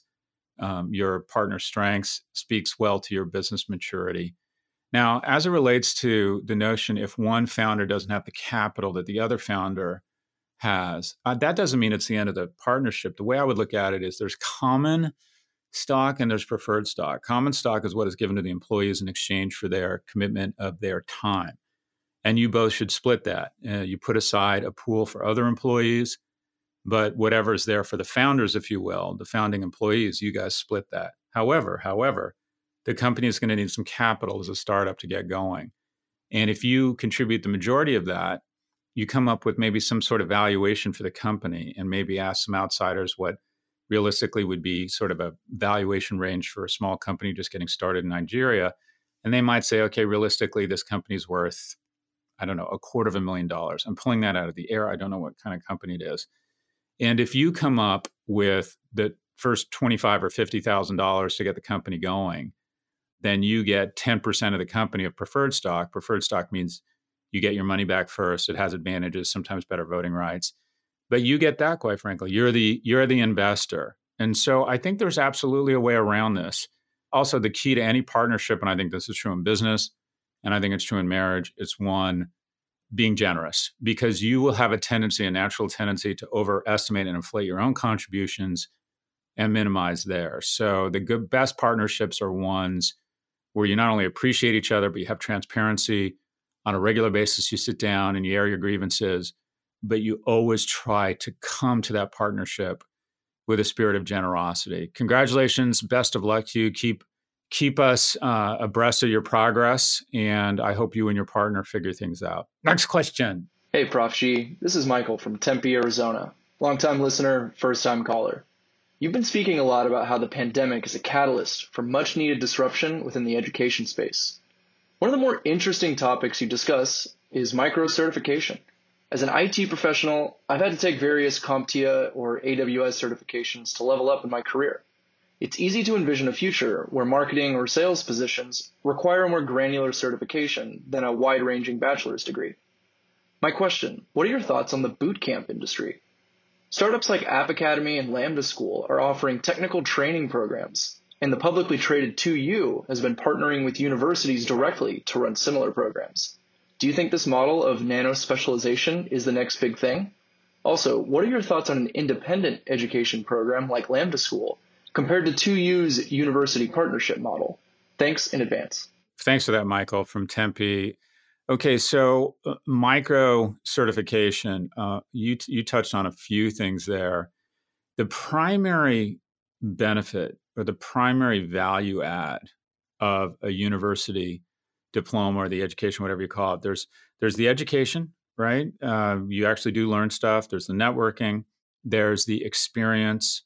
your partner's strengths speaks well to your business maturity. Now, as it relates to the notion, if one founder doesn't have the capital that the other founder has, that doesn't mean it's the end of the partnership. The way I would look at it is there's common stock and there's preferred stock. Common stock is what is given to the employees in exchange for their commitment of their time. And you both should split that. You put aside a pool for other employees, but whatever's there for the founders, if you will, the founding employees, you guys split that. However, the company is going to need some capital as a startup to get going. And if you contribute the majority of that, you come up with maybe some sort of valuation for the company and maybe ask some outsiders what realistically would be sort of a valuation range for a small company just getting started in Nigeria. And they might say, okay, realistically, this company's worth, I don't know, $250,000. I'm pulling that out of the air. I don't know what kind of company it is. And if you come up with the first $25,000 or $50,000 to get the company going, then you get 10% of the company of preferred stock. Preferred stock means you get your money back first. It has advantages, sometimes better voting rights. But you get that, quite frankly. You're the investor. And so I think there's absolutely a way around this. Also, the key to any partnership, and I think this is true in business, and I think it's true in marriage, it's one, being generous, because you will have a natural tendency to overestimate and inflate your own contributions and minimize theirs. So the best partnerships are ones where you not only appreciate each other, but you have transparency on a regular basis. You sit down and you air your grievances, but you always try to come to that partnership with a spirit of generosity. Congratulations. Best of luck to you. Keep us abreast of your progress, and I hope you and your partner figure things out. Next question. Hey, Prof G. This is Michael from Tempe, Arizona. Longtime listener, first-time caller. You've been speaking a lot about how the pandemic is a catalyst for much-needed disruption within the education space. One of the more interesting topics you discuss is micro-certification. As an IT professional, I've had to take various CompTIA or AWS certifications to level up in my career. It's easy to envision a future where marketing or sales positions require a more granular certification than a wide-ranging bachelor's degree. My question, what are your thoughts on the bootcamp industry? Startups like App Academy and Lambda School are offering technical training programs, and the publicly traded 2U has been partnering with universities directly to run similar programs. Do you think this model of nano-specialization is the next big thing? Also, what are your thoughts on an independent education program like Lambda School compared to 2U's university partnership model? Thanks in advance. Thanks for that, Michael from Tempe. Okay, so micro certification, you touched on a few things there. The primary benefit or the primary value add of a university diploma or the education, whatever you call it, there's the education, right? You actually do learn stuff. There's the networking. There's the experience.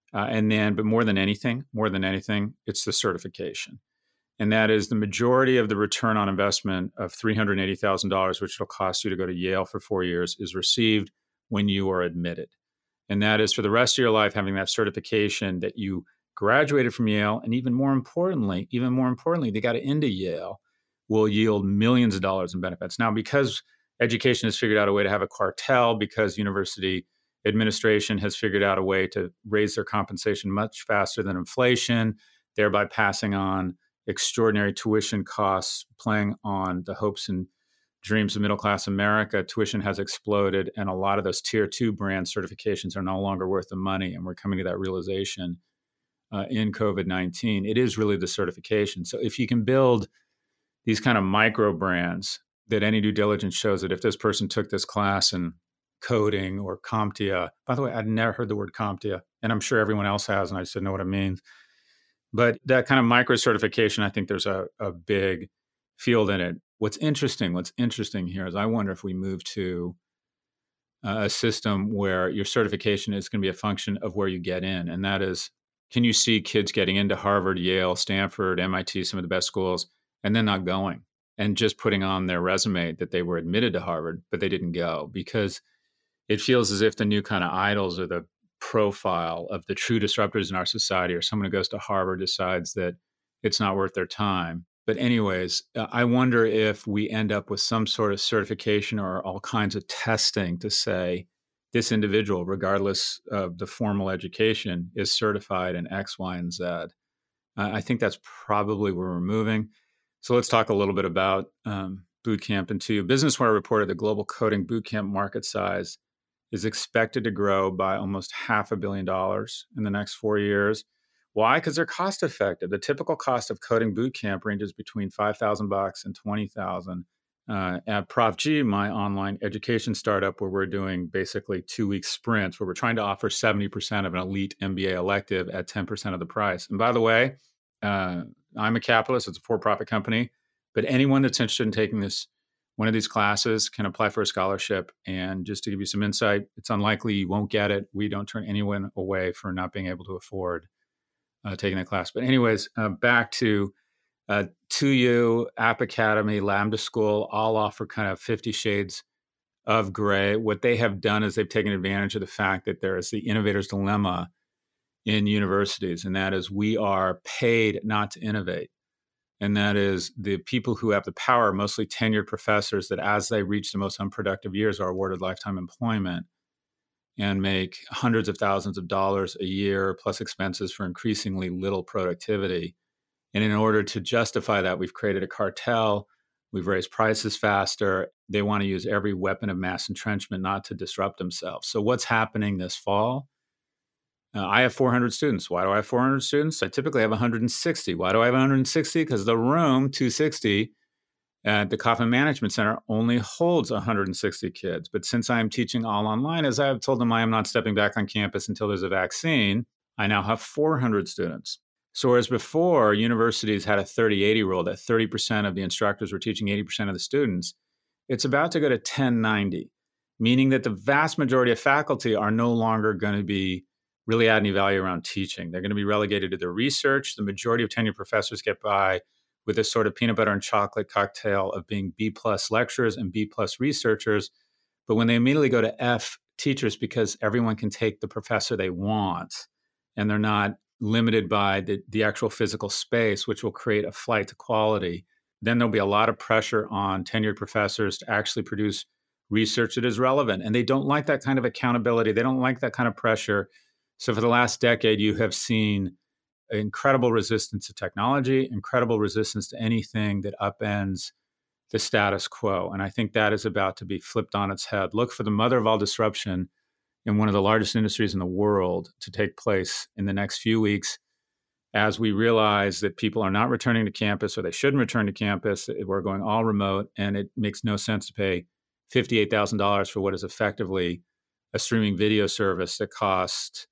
But more than anything, it's the certification. And that is the majority of the return on investment of $380,000, which it'll cost you to go to Yale for 4 years, is received when you are admitted. And that is for the rest of your life, having that certification that you graduated from Yale. And even more importantly, they got into Yale will yield millions of dollars in benefits. Now, because education has figured out a way to have a cartel, because university administration has figured out a way to raise their compensation much faster than inflation, thereby passing on extraordinary tuition costs, playing on the hopes and dreams of middle-class America, tuition has exploded, and a lot of those tier 2 brand certifications are no longer worth the money. And we're coming to that realization in COVID-19. It is really the certification. So if you can build these kind of micro brands that any due diligence shows that if this person took this class in coding or CompTIA, by the way, I'd never heard the word CompTIA, and I'm sure everyone else has, and I just didn't know what it means. But that kind of micro certification, I think there's a big field in it. What's interesting here is I wonder if we move to a system where your certification is going to be a function of where you get in. And that is, can you see kids getting into Harvard, Yale, Stanford, MIT, some of the best schools, and then not going and just putting on their resume that they were admitted to Harvard, but they didn't go? Because it feels as if the new kind of idols or the profile of the true disruptors in our society or someone who goes to Harvard decides that it's not worth their time. But anyways, I wonder if we end up with some sort of certification or all kinds of testing to say this individual, regardless of the formal education, is certified in X, Y, and Z. I think that's probably where we're moving. So let's talk a little bit about bootcamp. And BusinessWire reported the global coding bootcamp market size is expected to grow by almost $500 million in the next 4 years. Why? Because they're cost effective. The typical cost of coding bootcamp ranges between $5,000 and $20,000. At Prof G, my online education startup, where we're doing basically 2-week sprints, where we're trying to offer 70% of an elite MBA elective at 10% of the price. And by the way, I'm a capitalist. It's a for-profit company, but anyone that's interested in taking one of these classes can apply for a scholarship. And just to give you some insight, it's unlikely you won't get it. We don't turn anyone away for not being able to afford taking that class. But anyways, back to 2U, App Academy, Lambda School, all offer kind of 50 shades of gray. What they have done is they've taken advantage of the fact that there is the innovator's dilemma in universities, and that is we are paid not to innovate. And that is the people who have the power, mostly tenured professors, that as they reach the most unproductive years are awarded lifetime employment and make hundreds of thousands of dollars a year plus expenses for increasingly little productivity. And in order to justify that, we've created a cartel We've raised prices faster. They want to use every weapon of mass entrenchment not to disrupt themselves. So what's happening this fall? I have 400 students. Why do I have 400 students? I typically have 160. Why do I have 160? Because the room, 260, at the Kauffman Management Center only holds 160 kids. But since I'm teaching all online, as I've told them I am not stepping back on campus until there's a vaccine, I now have 400 students. So whereas before, universities had a 30-80 rule that 30% of the instructors were teaching 80% of the students, it's about to go to 10-90, meaning that the vast majority of faculty are no longer going to be really add any value around teaching. They're going to be relegated to their research. The majority of tenured professors get by with this sort of peanut butter and chocolate cocktail of being B+ lecturers and B+ researchers. But when they immediately go to F teachers, because everyone can take the professor they want, and they're not limited by the actual physical space, which will create a flight to quality, then there'll be a lot of pressure on tenured professors to actually produce research that is relevant. And they don't like that kind of accountability. They don't like that kind of pressure. So for the last decade, you have seen incredible resistance to technology, incredible resistance to anything that upends the status quo. And I think that is about to be flipped on its head. Look for the mother of all disruption in one of the largest industries in the world to take place in the next few weeks as we realize that people are not returning to campus, or they shouldn't return to campus. We're going all remote, and it makes no sense to pay $58,000 for what is effectively a streaming video service that costs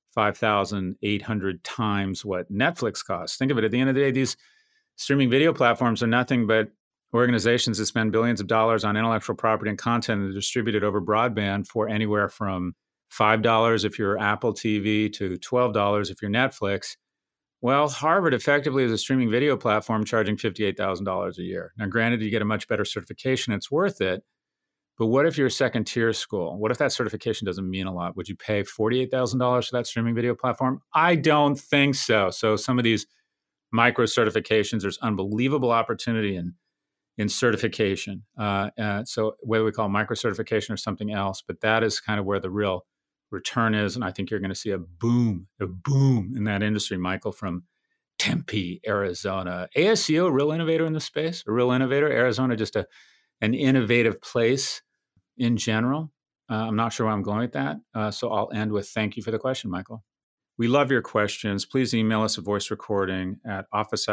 5,800 times what Netflix costs. Think of it. At the end of the day, these streaming video platforms are nothing but organizations that spend billions of dollars on intellectual property and content and distribute it over broadband for anywhere from $5 if you're Apple TV to $12 if you're Netflix. Well, Harvard effectively is a streaming video platform charging $58,000 a year. Now, granted, you get a much better certification. It's worth it. But what if you're a second tier school? What if that certification doesn't mean a lot? Would you pay $48,000 for that streaming video platform? I don't think so. So some of these micro certifications, there's unbelievable opportunity in certification. So whether we call it micro certification or something else, but that is kind of where the real return is. And I think you're going to see a boom in that industry, Michael, from Tempe, Arizona. ASU, a real innovator in the space, a real innovator. Arizona, just an innovative place in general. I'm not sure where I'm going with that. So I'll end with thank you for the question, Michael. We love your questions. Please email us a voice recording at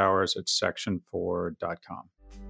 officehours@section4.com.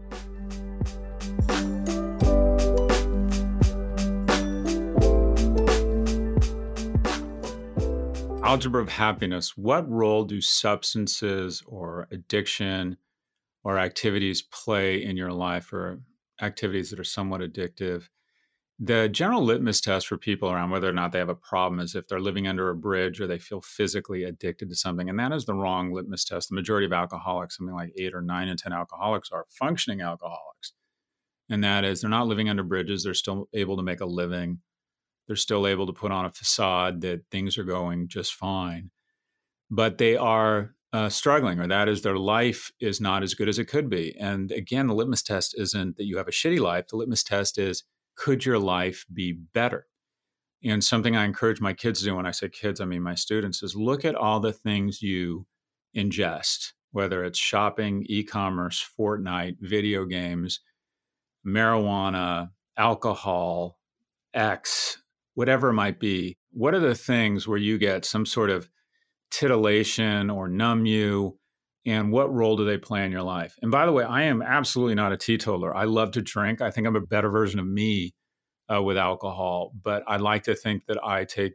Algebra of happiness. What role do substances or addiction or activities play in your life, or activities that are somewhat addictive? The general litmus test for people around whether or not they have a problem is if they're living under a bridge or they feel physically addicted to something. And that is the wrong litmus test. The majority of alcoholics, something like 8 or 9 in 10 alcoholics, are functioning alcoholics. And that is, they're not living under bridges. They're still able to make a living. They're still able to put on a facade that things are going just fine. But they are struggling, or that is, their life is not as good as it could be. And again, the litmus test isn't that you have a shitty life. The litmus test is, could your life be better? And something I encourage my kids to do, when I say kids, I mean my students, is look at all the things you ingest, whether it's shopping, e-commerce, Fortnite, video games, marijuana, alcohol, X, whatever it might be. What are the things where you get some sort of titillation or numb you, and what role do they play in your life? And by the way, I am absolutely not a teetotaler. I love to drink. I think I'm a better version of me with alcohol, but I like to think that I take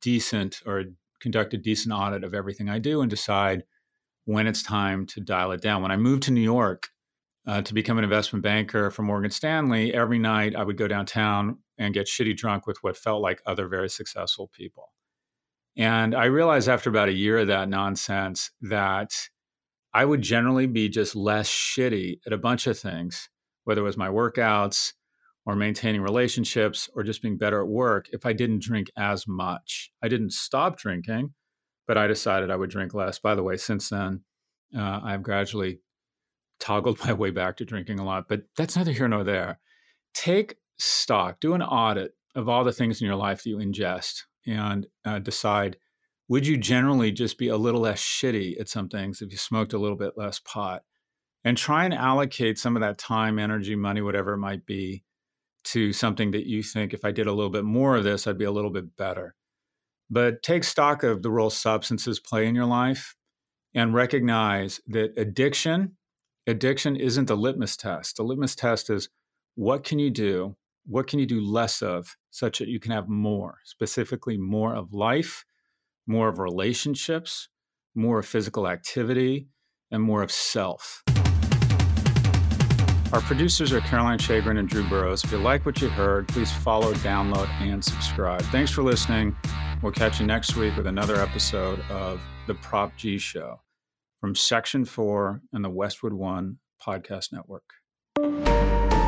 conduct a decent audit of everything I do and decide when it's time to dial it down. When I moved to New York to become an investment banker for Morgan Stanley, every night I would go downtown and get shitty drunk with what felt like other very successful people. And I realized after about a year of that nonsense that I would generally be just less shitty at a bunch of things, whether it was my workouts or maintaining relationships or just being better at work, if I didn't drink as much. I didn't stop drinking, but I decided I would drink less. By the way, since then, I've gradually toggled my way back to drinking a lot, but that's neither here nor there. Take stock, do an audit of all the things in your life that you ingest, and decide, would you generally just be a little less shitty at some things if you smoked a little bit less pot? and try and allocate some of that time, energy, money, whatever it might be, to something that you think, if I did a little bit more of this, I'd be a little bit better. But take stock of the role substances play in your life and recognize that addiction isn't the litmus test. The litmus test is, what can you do? What can you do less of such that you can have more, specifically more of life, more of relationships, more of physical activity, and more of self. Our producers are Caroline Chagrin and Drew Burrows. If you like what you heard, please follow, download, and subscribe. Thanks for listening. We'll catch you next week with another episode of The Prop G Show from Section 4 and the Westwood One Podcast Network.